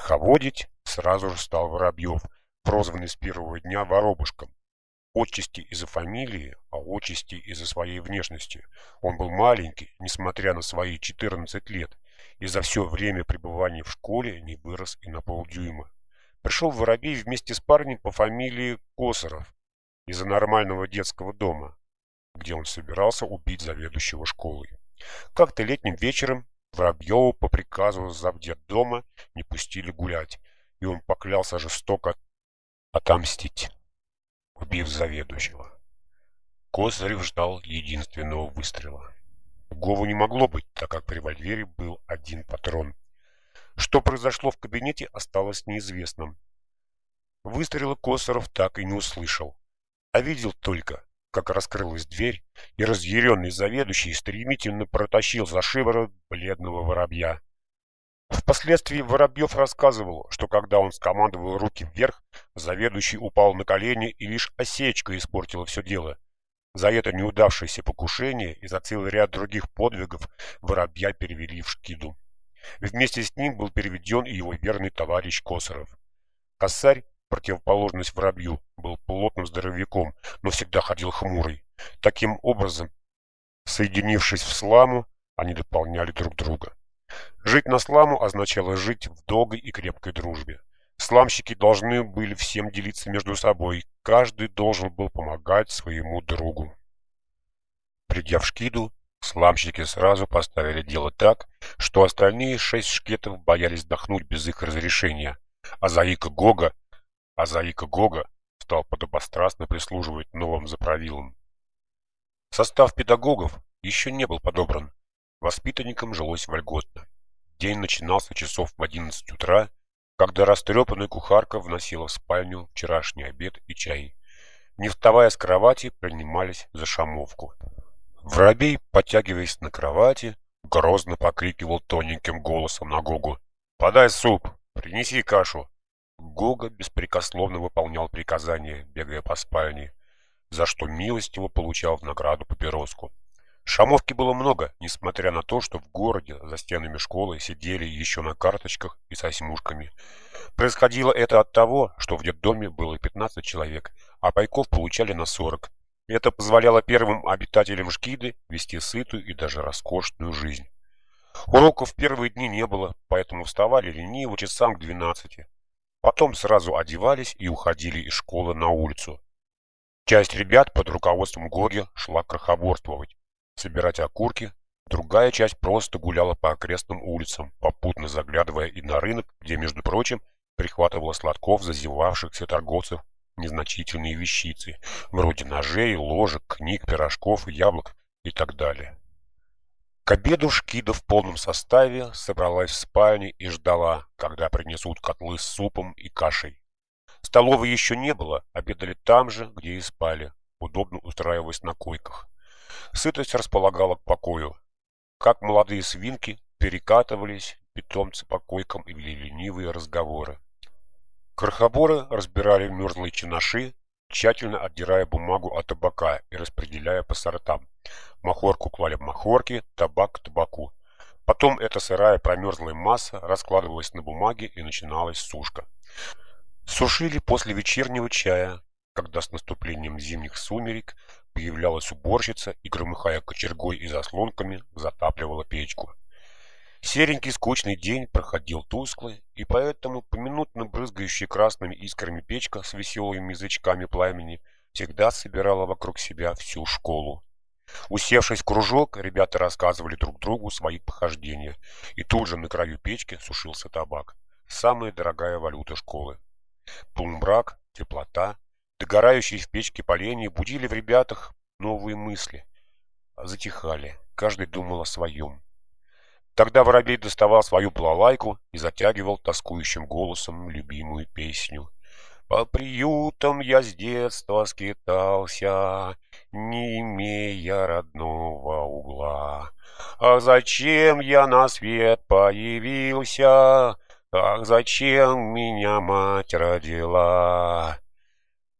Верховодить сразу же стал Воробьев, прозванный с первого дня Воробушком. Отчасти из-за фамилии, а отчасти из-за своей внешности. Он был маленький, несмотря на свои 14 лет, и за все время пребывания в школе не вырос и на полдюйма. Пришел Воробей вместе с парнем по фамилии Косаров из-за нормального детского дома, где он собирался убить заведующего школой. Как-то летним вечером Воробьеву по приказу завдетдома не пустили гулять, и он поклялся жестоко отомстить, убив заведующего. Косарев ждал единственного выстрела. Другого не могло быть, так как в револьвере был один патрон. Что произошло в кабинете, осталось неизвестным. Выстрела Косарев так и не услышал, а видел только, как раскрылась дверь, и разъяренный заведующий стремительно протащил за шиворот бледного Воробья. Впоследствии Воробьев рассказывал, что когда он скомандовал руки вверх, заведующий упал на колени, и лишь осечка испортила все дело. За это неудавшееся покушение и за целый ряд других подвигов Воробья перевели в Шкиду. Вместе с ним был переведен и его верный товарищ Косарев. Косарь, противоположность Воробью, был плотным здоровяком, но всегда ходил хмурый. Таким образом, соединившись в сламу, они дополняли друг друга. Жить на сламу означало жить в долгой и крепкой дружбе. Сламщики должны были всем делиться между собой, каждый должен был помогать своему другу. Придя в Шкиду, сламщики сразу поставили дело так, что остальные 6 шкетов боялись вдохнуть без их разрешения, а Заика Гога стал подобострастно прислуживать новым заправилам. Состав педагогов еще не был подобран, воспитанникам жилось вольготно. День начинался часов в 11 утра, когда растрепанная кухарка вносила в спальню вчерашний обед и чай. Не вставая с кровати, принимались за шамовку. Воробей, подтягиваясь на кровати, грозно покрикивал тоненьким голосом на Гогу: «Подай суп! Принеси кашу!» Гога беспрекословно выполнял приказания, бегая по спальне, за что милостиво получал в награду папироску. Шамовки было много, несмотря на то, что в городе за стенами школы сидели еще на карточках и с осьмушками. Происходило это от того, что в детдоме было 15 человек, а пайков получали на 40. Это позволяло первым обитателям Шкиды вести сытую и даже роскошную жизнь. Уроков в первые дни не было, поэтому вставали лениво часам к 12. Потом сразу одевались и уходили из школы на улицу. Часть ребят под руководством Гоги шла крохоборствовать, собирать окурки, другая часть просто гуляла по окрестным улицам, попутно заглядывая и на рынок, где, между прочим, прихватывала сладков зазевавшихся торговцев незначительные вещицы, вроде ножей, ложек, книг, пирожков, яблок и так далее. К обеду Шкида в полном составе собралась в спальне и ждала, когда принесут котлы с супом и кашей. Столовой еще не было, обедали там же, где и спали, удобно устраиваясь на койках. Сытость располагала к покою. Как молодые свинки перекатывались питомцы по койкам и вели ленивые разговоры. Крохоборы разбирали мерзлые чинаши, тщательно отдирая бумагу от табака и распределяя по сортам. Махорку клали в махорки, табак к табаку. Потом эта сырая промерзлая масса раскладывалась на бумаге и начиналась сушка. Сушили после вечернего чая, когда с наступлением зимних сумерек появлялась уборщица и, громыхая кочергой и заслонками, затапливала печку. Серенький скучный день проходил тускло, и поэтому поминутно брызгающая красными искрами печка с веселыми язычками пламени всегда собирала вокруг себя всю школу. Усевшись в кружок, ребята рассказывали друг другу свои похождения, и тут же на краю печки сушился табак, самая дорогая валюта школы. Полумрак, теплота, догорающие в печке поленья будили в ребятах новые мысли. Затихали, каждый думал о своем. Тогда Воробей доставал свою балалайку и затягивал тоскующим голосом любимую песню. «По приютам я с детства скитался, не имея родного угла. Ах, зачем я на свет появился? Ах, зачем меня мать родила?» — Песню никто не знал, но из вежливости подтягивали.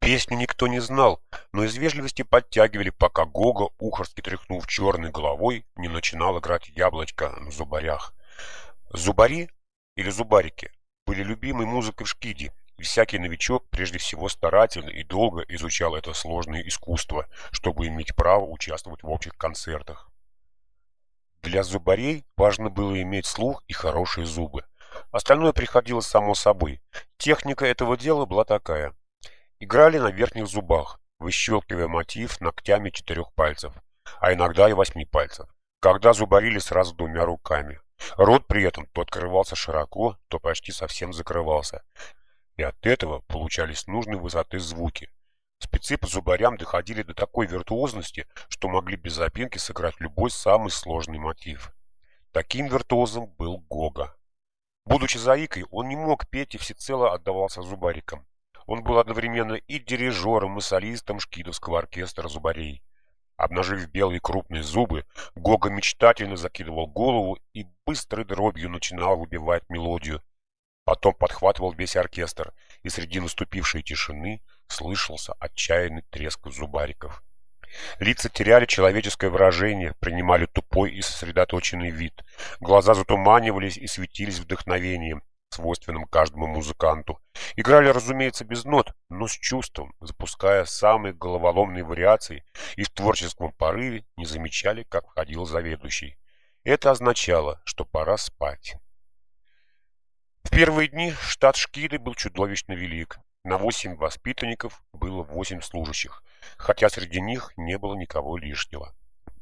Песню никто не знал, но из вежливости подтягивали, пока Гога, ухорски тряхнув черной головой, не начинал играть яблочко на зубарях. Зубари или зубарики были любимой музыкой в Шкиде, и всякий новичок прежде всего старательно и долго изучал это сложное искусство, чтобы иметь право участвовать в общих концертах. Для зубарей важно было иметь слух и хорошие зубы. Остальное приходило само собой. Техника этого дела была такая. Играли на верхних зубах, выщелкивая мотив ногтями 4 пальцев, а иногда и 8 пальцев, когда зубарили сразу 2 руками. Рот при этом то открывался широко, то почти совсем закрывался, и от этого получались нужной высоты звуки. Спецы по зубарям доходили до такой виртуозности, что могли без запинки сыграть любой самый сложный мотив. Таким виртуозом был Гога. Будучи заикой, он не мог петь и всецело отдавался зубарикам. Он был одновременно и дирижером, и солистом шкидовского оркестра зубарей. Обнажив белые крупные зубы, Гога мечтательно закидывал голову и быстрой дробью начинал выбивать мелодию. Потом подхватывал весь оркестр, и среди наступившей тишины слышался отчаянный треск зубариков. Лица теряли человеческое выражение, принимали тупой и сосредоточенный вид. Глаза затуманивались и светились вдохновением, свойственным каждому музыканту. Играли, разумеется, без нот, но с чувством, запуская самые головоломные вариации, и в творческом порыве не замечали, как входил заведующий. Это означало, что пора спать. В первые дни штат Шкиды был чудовищно велик. На 8 воспитанников было 8 служащих, хотя среди них не было никого лишнего.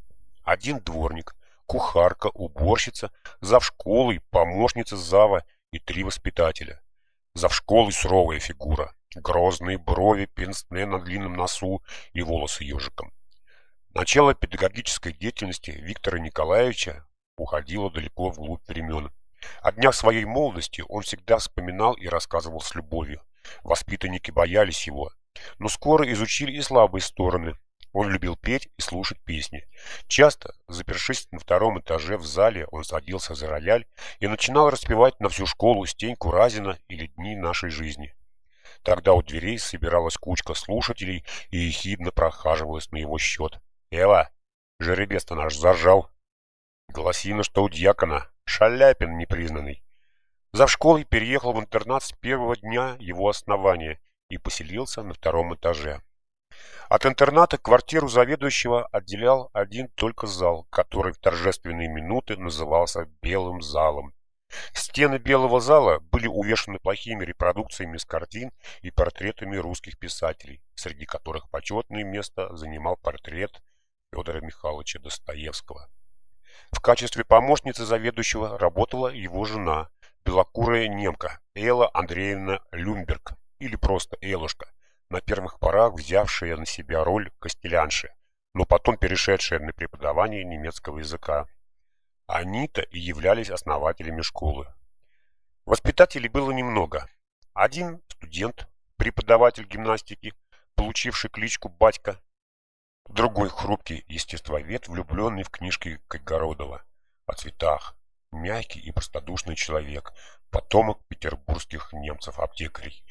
Один дворник, кухарка, уборщица, завшколой, помощница зава и 3 воспитателя. Завшколой суровая фигура, грозные брови, пенсне на длинном носу и волосы ежиком. Начало педагогической деятельности Виктора Николаевича уходило далеко вглубь времен. О днях своей молодости он всегда вспоминал и рассказывал с любовью. Воспитанники боялись его, но скоро изучили и слабые стороны. Он любил петь и слушать песни. Часто, запершись на 2-м этаже в зале, он садился за рояль и начинал распевать на всю школу Стеньку Разина или «Дни нашей жизни». Тогда у дверей собиралась кучка слушателей и ехидно прохаживалась на его счет. «Эва, жеребец-то наш заржал. Голосина, что у дьякона, Шаляпин непризнанный». Завшколой переехал в интернат с первого дня его основания и поселился на 2-м этаже. От интерната квартиру заведующего отделял один только зал, который в торжественные минуты назывался «Белым залом». Стены Белого зала были увешаны плохими репродукциями с картин и портретами русских писателей, среди которых почетное место занимал портрет Федора Михайловича Достоевского. В качестве помощницы заведующего работала его жена, белокурая немка Элла Андреевна Люмберг, или просто Элушка, на первых порах взявшая на себя роль костелянши, но потом перешедшая на преподавание немецкого языка. Они-то и являлись основателями школы. Воспитателей было немного. Один студент, преподаватель гимнастики, получивший кличку Батька, другой хрупкий естествовед, влюбленный в книжки Кайгородова о цветах, мягкий и простодушный человек, потомок петербургских немцев-аптекарей.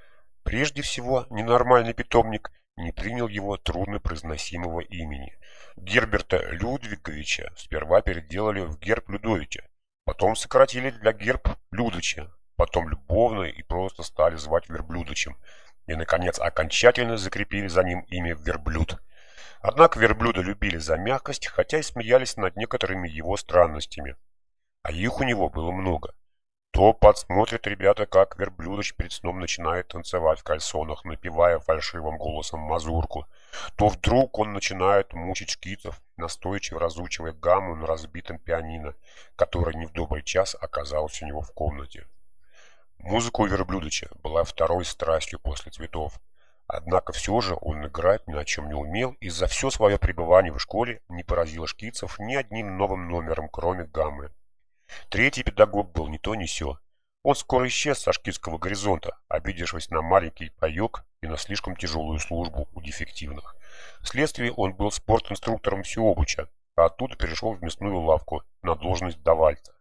Прежде всего, ненормальный питомник не принял его труднопроизносимого имени. Герберта Людвиговича сперва переделали в герб Людовича, потом сократили для герб Людыча, потом любовно и просто стали звать Верблюдычем, и, наконец, окончательно закрепили за ним имя Верблюд. Однако верблюда любили за мягкость, хотя и смеялись над некоторыми его странностями. А их у него было много. То подсмотрят ребята, как Верблюдыч перед сном начинает танцевать в кальсонах, напевая фальшивым голосом мазурку, то вдруг он начинает мучить шкицев, настойчиво разучивая гамму на разбитом пианино, которое не в добрый час оказалось у него в комнате. Музыка у Верблюдыча была второй страстью после цветов. Однако все же он играть ни о чем не умел и за все свое пребывание в школе не поразил шкицев ни одним новым номером, кроме гаммы. Третий педагог был ни то ни сё. Он скоро исчез со шкитского горизонта, обидевшись на маленький паёк и на слишком тяжелую службу у дефективных. Вследствие он был спортинструктором Всеобуча, а оттуда перешел в мясную лавку на должность давальца.